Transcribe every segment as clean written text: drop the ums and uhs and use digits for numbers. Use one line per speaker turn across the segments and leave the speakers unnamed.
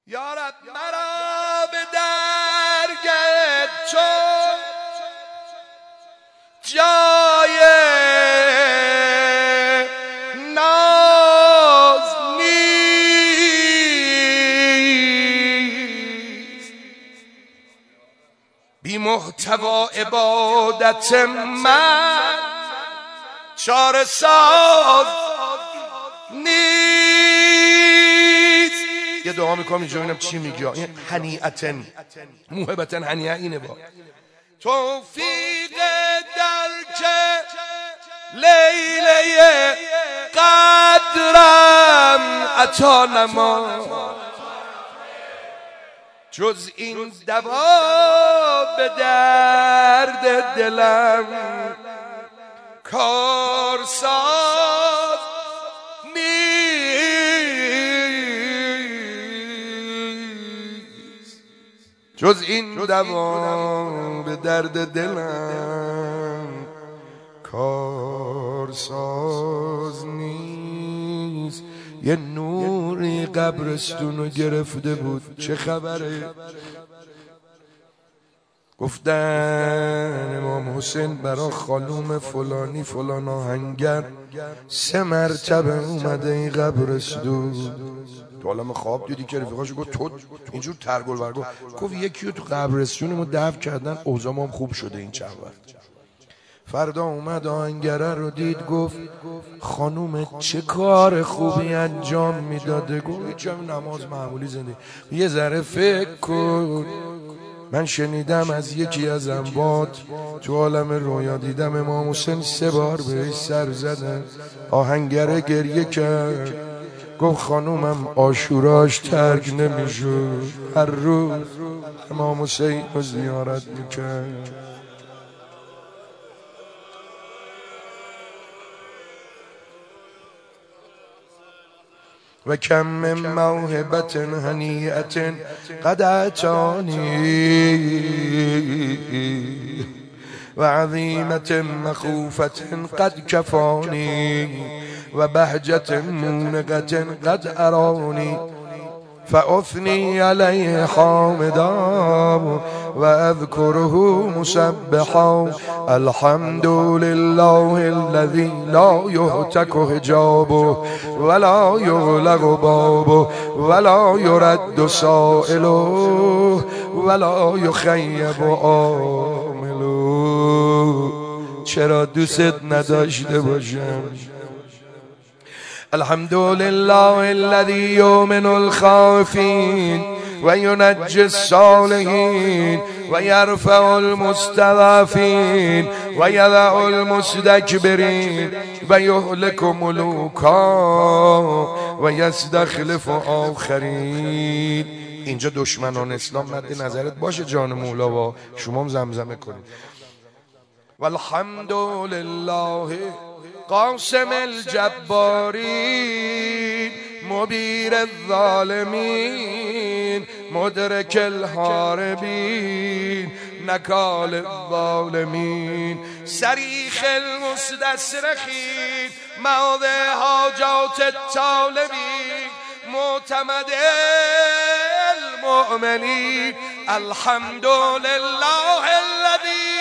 یارب مرا به درگت چون جای ناز نیست، بی محتوا عبادت من چاره ساز نیست. یه دعا میکنم اینجا ببینم چی میگه. این هنیئتن موهبتن هنیئه اینه با توفیق درک لیله قدرم عطا نما، جز این دوا به درد دلم کارساز نیست، جز این دوا به درد دلم کارساز نیست. یه نوری قبرستونو گرفته بود، چه خبره؟ گفتن امام حسین برا خانوم فلانی فلان آهنگر 3 مرتبه اومده این قبرستون. تو عالم خواب دیدی که رفیقاشو گفت تو اینجور ترگل برگو، گفت یکی رو تو قبرستون ما دفن کردن، اوضاعم هم خوب شده این چند وقت. فردا اومد آهنگره رو دید، گفت خانوم چه کار خوبی انجام میداده. گفت چه نماز معمولی زنده. یه ذره فکر کن، من شنیدم از یکی از انبات تو عالم رویا دیدم امام حسین 3 بار بهش سر زدن. آهنگره گریه کرد، گفت خانومم عاشوراش ترک نمیشد، هر روز امام حسین رو زیارت میکرد. و کم من موهبت هنیئت قد اتانی و عظیمت مخوفت قد کفانی و بهجت مونقت قد ارانی فاثنی علیه حامدا و اذکره مسبحا الحمد لله الذی لا یهتک حجابه ولا یغلق بابه ولا یرد سائله ولا یخیب عامله. چرا دوست نداشته باشم؟ الحمد لله الذي يؤمن الخائفين وينجي الصالحين ويرفع المستضعفين ويضع المستكبرين ويهلك ملوكا ويستخلف آخرين. اینجا دشمنان اسلام مد نظرت باشه جان مولا، با شما هم زمزمه کنید. والحمد لله قاسم الجبارین مبیر الظالمین مدرک الحاربین نکال الظالمین سریخ المستصرخین موضع حاجات الطالبین معتمد المؤمنین. الحمد لله الذی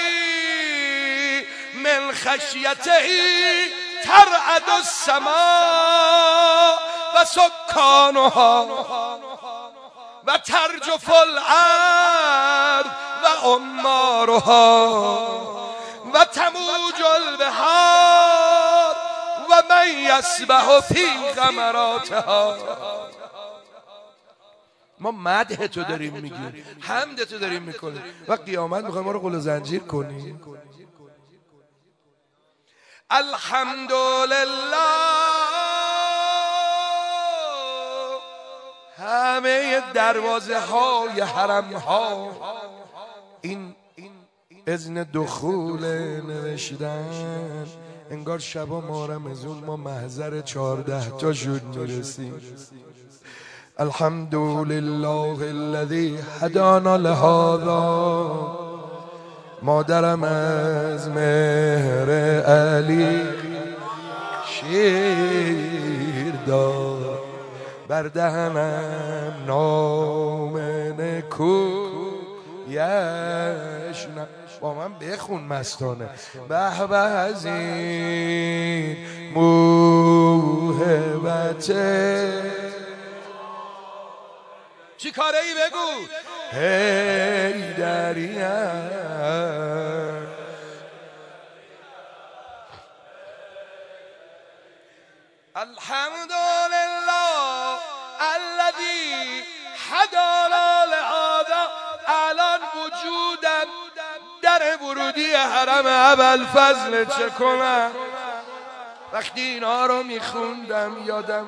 من خشیته ترعد السماء و سکانها و ترجف الارض و عمارها و تموج البحار و من یسبح فی غمراتها. ما مدح تو داریم میگیم، حمد تو داریم میکنیم و قیامت میخوایم ما رو قل و زنجیر کنیم. الحمد لله همه دروازه های حرم ها این اذن دخول نوشتن، انگار شبا ما رمضان ما محضر 14 تا شد میرسیم. الحمد لله الذي هدانا لهذا. مادرم از مهر علی شیر داد، بر دهنم نام کویش. با من بخون مستانه. به به از این موهبت چی کاره ای بگو حیدریم. الحمدلله الذی هدانا لهذا. الان وجودم در ورودی حرم ابوالفضل چه کنم؟ وقتی اینا رو میخوندم یادم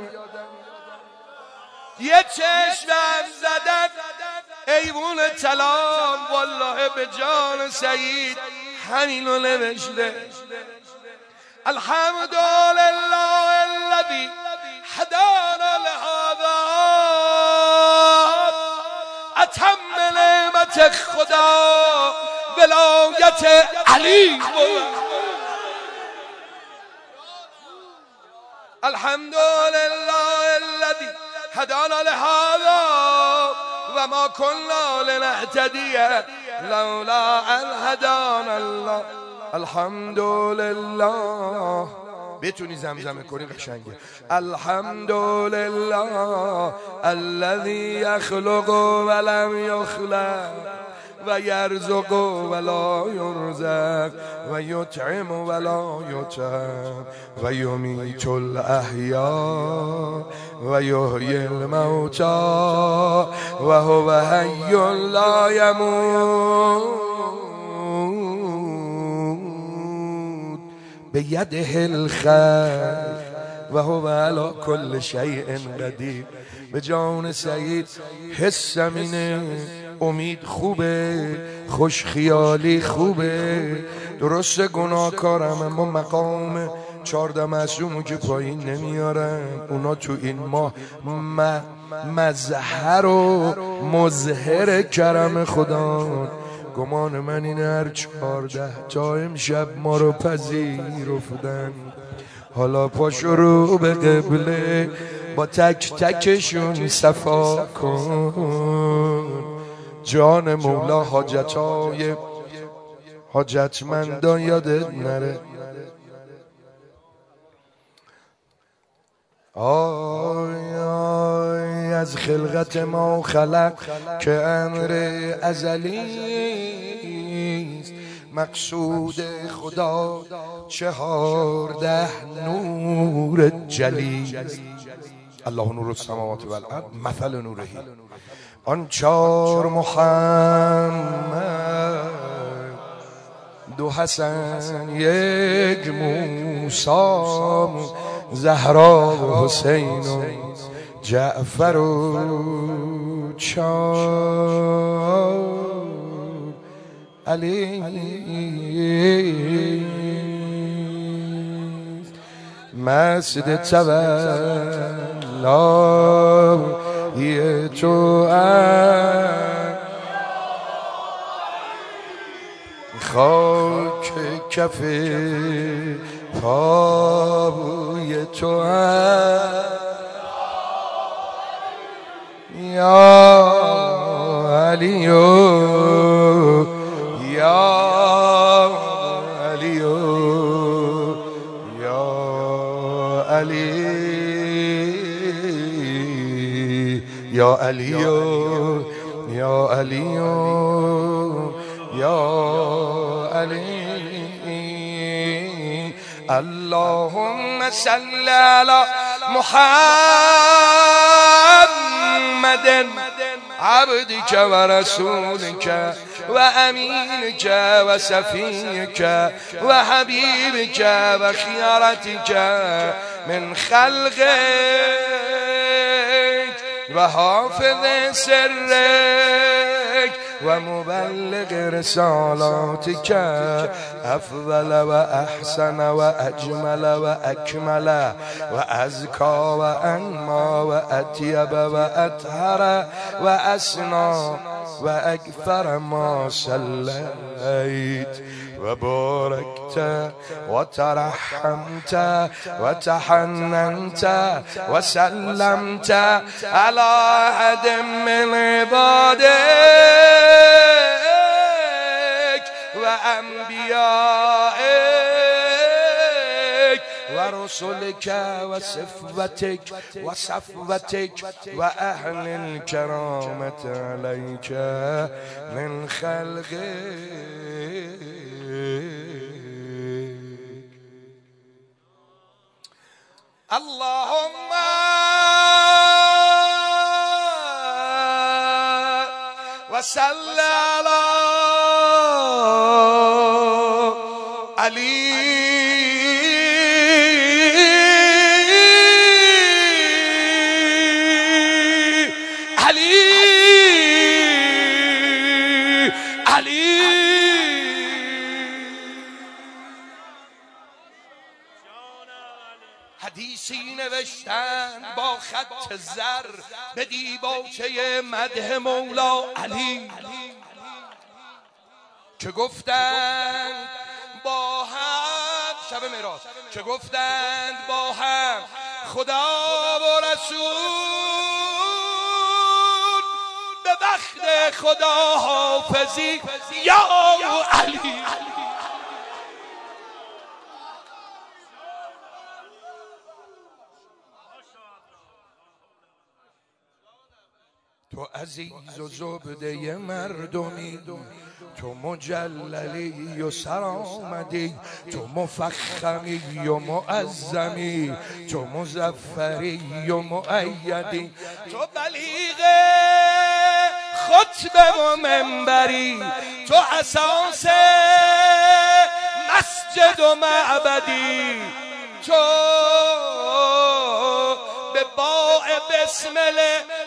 یه چشمم زدن ایوون تلام والله به جان سعید همینو نوشته. الحمدلله الذی هدانا لهذا. اتم نعمت خدا ولایت علی. الحمدلله الذی هدانا لهذا و ما كنا لنهتدی لولا ان هدانا الله. الحمدلله بتونی زمزمه کنی قشنگه. الحمدلله الذی یخلق ولم یخلق و یرزق ولا یرزق و یطعم ولا یطعم و یمیت الاحیاء و یحیی الموتى و هو حی لا یموت بیده الخیر و هو علی کل شیء قدیر. به جان سعید حسم اینه امید خوبه، خوش خیالی خوبه. درست گناهکارم اما مقام 14 معصومو که پایین نمیارم. اونا تو این ماه مظهر و مظهر کرم خدا. گمان من این هر 14 تا امشب ما رو پذیرفتن. حالا پاشو رو به قبله با تک تکشون صفا کن. جان مولا حاجتای حاجتمندان یادت نره. آی آی از خلقت ما خلق که امر ازلیست. مقصود خدا 14 نور جلی. الله نور السماوات و الارض مثل نوره. آن 4 محمد، 2 حسن، 1 موسی، زهرا و حسین و جعفر و 4 علی. مسجد تولای تو خاک کف پای تو یا علی یا علی یا علی یا علی یا علی یا علی. اللهم صل على محمد عبدك ورسولك وأمينك وسفيك وحبيبك وخيرتك من خلقك وحافظ سرك ومبلغ رسالاتك أفضل وأحسن وأجمل وأكمل وأزكى وأنمى وأطيب وأطهر وأسنى وأكثر ما صليت وباركت وترحمت وتحننت وسلمت على أحد من عبادك انبیائک و رسولک و صفتک و صفوتک و اهل الکرامت علیک من خلقک. اللهم وصل على علي حدیثی نوشتن با خط زر به دیباچه مدح مولا علی که گفتند با هم شب معراج، که گفتند با هم خدا و رسول به وقت خدا حافظی یا علی. تو عزیز و زبده مردمی، تو مجللی و سرآمدی، تو مفخمی و معظمی، تو مظفری و مؤیدی، تو بلیغ خطبه و منبری، تو اساس مسجد و معبدی، تو به باء بسمل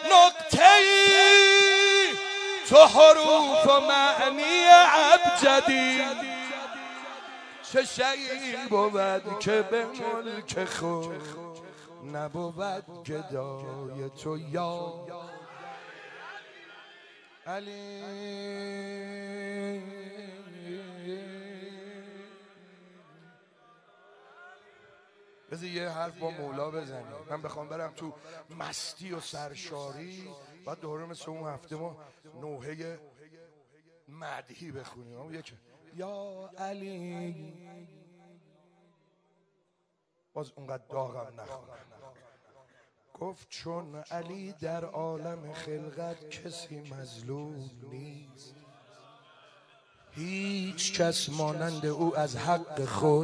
نقطه‌ای، تو حروف و معنی ابجدی. چه شیئی بود که به ملک خود نبود گدای تو یا علی. بذار یه حرف با مولا بزنیم. من بخوام برم تو مستی و سرشاری، بعد دوره مثل اون هفته ما نوحه مدحی بخونیم. یکی یا علی، باز اونقدر داغم نخونم. گفت چون علی در عالم خلقت کسی مظلوم نیست، هیچ کس مانند او از حق خود،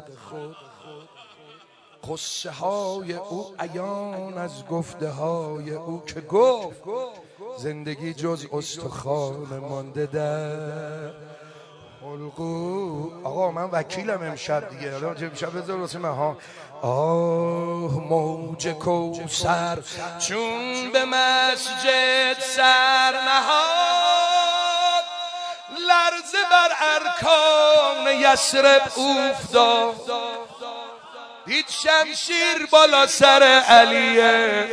قصه های او عیان از گفته های او، که گفت زندگی جز استخوان مانده در حلقو. آقا من وکیلم امشب دیگه، حالا امشب بذار واسه من ها. آه موج کوثر چون به مسجد سر نهاد، لرزه بر ارکان یثرب افتاد، دید شمشیر بالا سر علیه،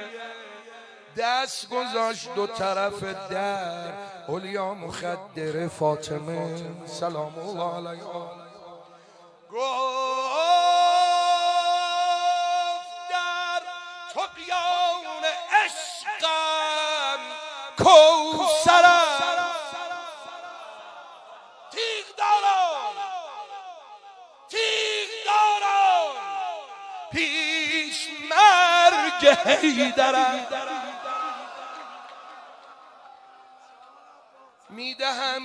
دست گذاشت دو طرف در، اولیا مخدر فاطمه سلام الله علیها، گفت در طغیان عشقم کوثرم، تیغ دارم پیش مرگ حیدرم، میدهم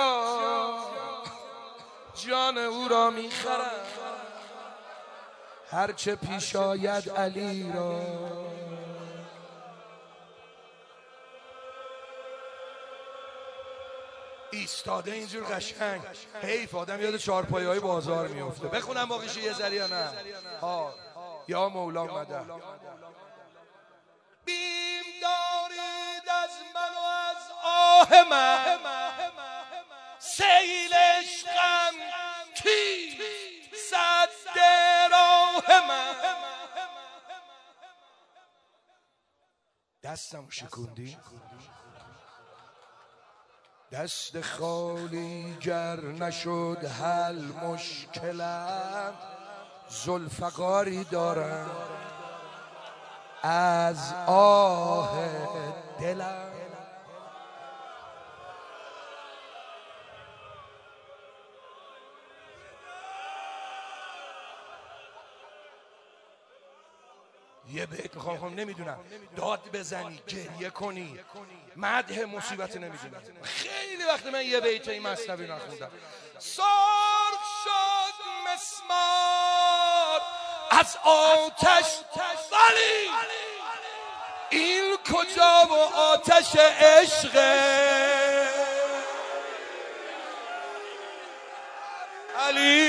جان او را میخرم، هرچه پیش آید علی را. ایستاده اینجور قشنگ، حیف آدم یاد چارپایه‌های بازار میفته. بخونم باقیش یه ذره یا نه؟ ها یا مولا مدد. بیم دارید از من و از آه من، سیل عشقم کی زد راه من. دستم شکوندی، دست خالی گر نشد حل مشکلم، ذوالفقاری دارم از آه دلم. یه بیت میخوام نمیدونم داد بزنی گریه کنی مدح مصیبت نمیدونم. خیلی وقت من یه بیت این مثنوی نخوندم. سرخ شد مسمار از آتش ولی این کجا و آتش عشقه علی